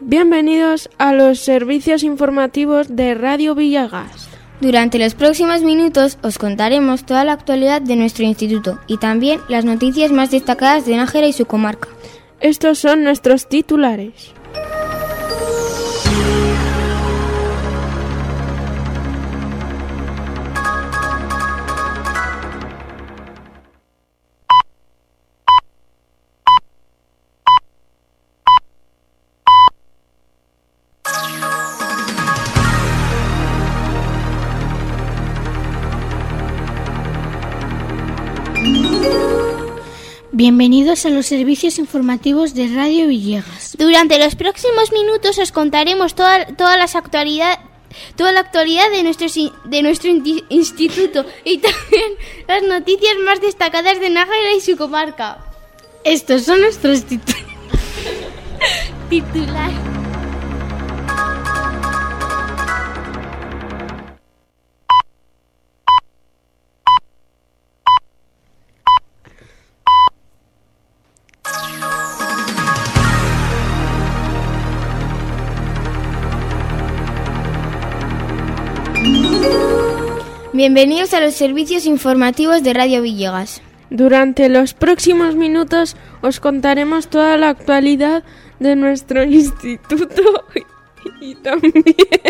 Bienvenidos a los servicios informativos de Radio Villegas. Durante los próximos minutos os contaremos toda la actualidad de nuestro instituto y también las noticias más destacadas de Nájera y su comarca. Estos son nuestros titulares. Bienvenidos a los servicios informativos de Radio Villegas. Durante los próximos minutos os contaremos toda la actualidad de nuestro instituto y también las noticias más destacadas de Nájera y su comarca. Estos son nuestros titulares. Bienvenidos a los servicios informativos de Radio Villegas. Durante los próximos minutos os contaremos toda la actualidad de nuestro instituto y también...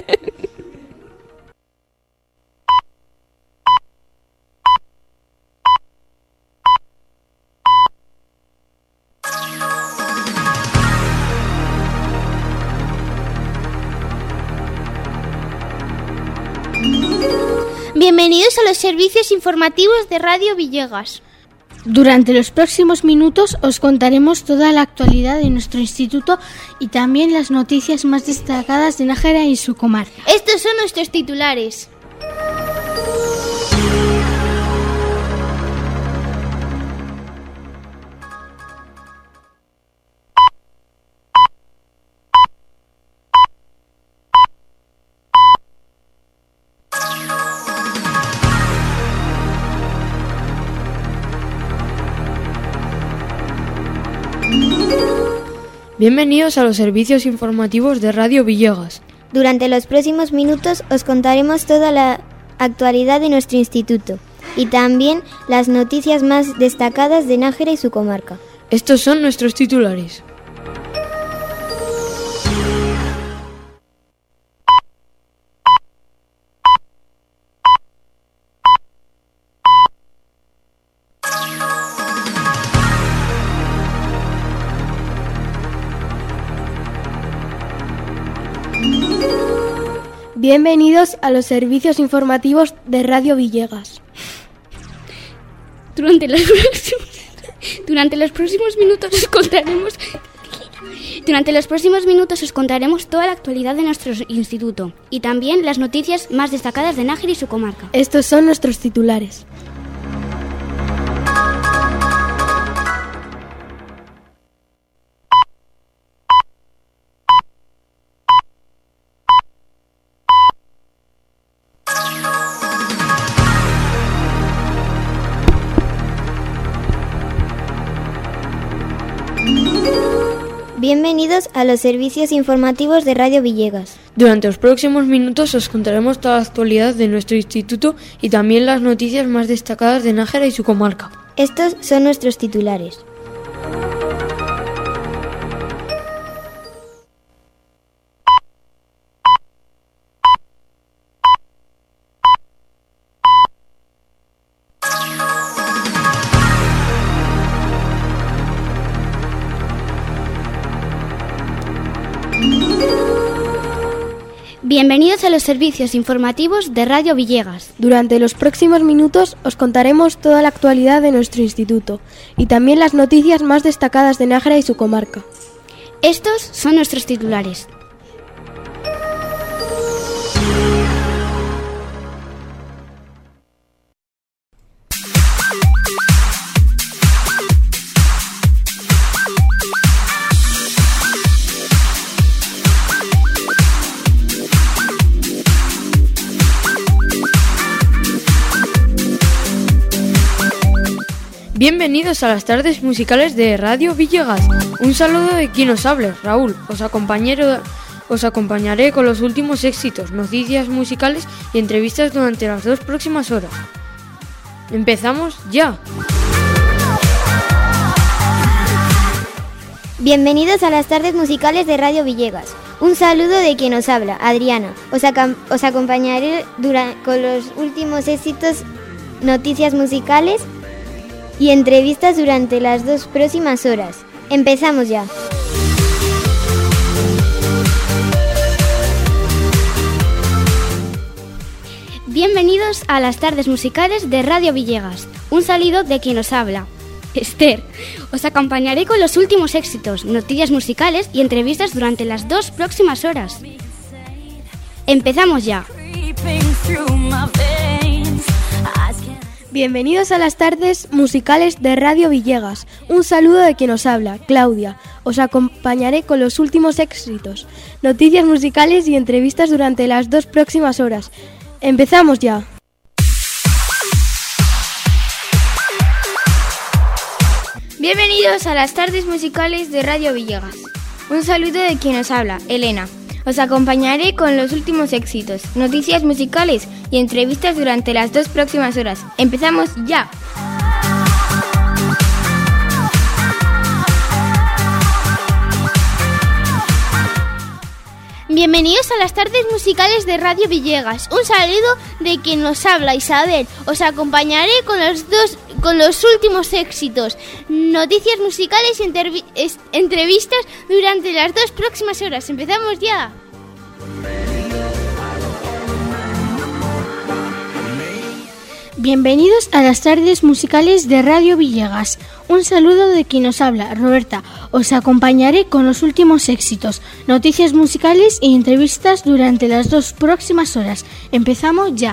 Bienvenidos a los servicios informativos de Radio Villegas. Durante los próximos minutos os contaremos toda la actualidad de nuestro instituto y también las noticias más destacadas de Nájera y su comarca. Estos son nuestros titulares. Bienvenidos a los servicios informativos de Radio Villegas. Durante los próximos minutos os contaremos toda la actualidad de nuestro instituto y también las noticias más destacadas de Nájera y su comarca. Estos son nuestros titulares. Bienvenidos a los servicios informativos de Radio Villegas. Durante los próximos minutos os contaremos toda la actualidad de nuestro instituto y también las noticias más destacadas de Nájera y su comarca. Estos son nuestros titulares. Bienvenidos a los servicios informativos de Radio Villegas. Durante los próximos minutos os contaremos toda la actualidad de nuestro instituto y también las noticias más destacadas de Nájera y su comarca. Estos son nuestros titulares. Bienvenidos a los servicios informativos de Radio Villegas. Durante los próximos minutos os contaremos toda la actualidad de nuestro instituto y también las noticias más destacadas de Nájera y su comarca. Estos son nuestros titulares. Bienvenidos a las tardes musicales de Radio Villegas. Un saludo de quien os hable, Raúl. Os acompañaré con los últimos éxitos, noticias musicales y entrevistas durante las 2 próximas horas. ¡Empezamos ya! Bienvenidos a las tardes musicales de Radio Villegas. Un saludo de quien os habla, Adriana. Os acompañaré con los últimos éxitos, noticias musicales y entrevistas durante las 2 próximas horas. Empezamos ya. Bienvenidos a las tardes musicales de Radio Villegas. Un saludo de quien os habla, Esther. Os acompañaré con los últimos éxitos, noticias musicales y entrevistas durante las 2 próximas horas. Empezamos ya. Bienvenidos a las tardes musicales de Radio Villegas. Un saludo de quien os habla, Claudia. Os acompañaré con los últimos éxitos, noticias musicales y entrevistas durante las 2 próximas horas. Empezamos ya. Bienvenidos a las tardes musicales de Radio Villegas. Un saludo de quien os habla, Elena. Os acompañaré con los últimos éxitos, noticias musicales y entrevistas durante las 2 próximas horas. ¡Empezamos ya! Bienvenidos a las tardes musicales de Radio Villegas. Un saludo de quien nos habla, Isabel. Os acompañaré con los últimos éxitos, noticias musicales y entrevistas durante las 2 próximas horas. ¡Empezamos ya! Bienvenidos a las tardes musicales de Radio Villegas. Un saludo de quien nos habla, Roberta. Os acompañaré con los últimos éxitos, noticias musicales y entrevistas durante las 2 próximas horas. Empezamos ya.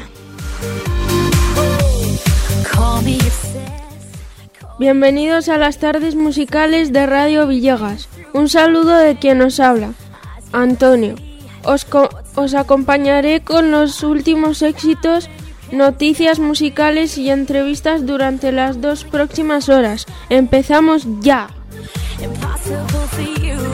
Bienvenidos a las tardes musicales de Radio Villegas. Un saludo de quien nos habla, Antonio. Os acompañaré con los últimos éxitos, noticias musicales y entrevistas durante las 2 próximas horas. Empezamos ya.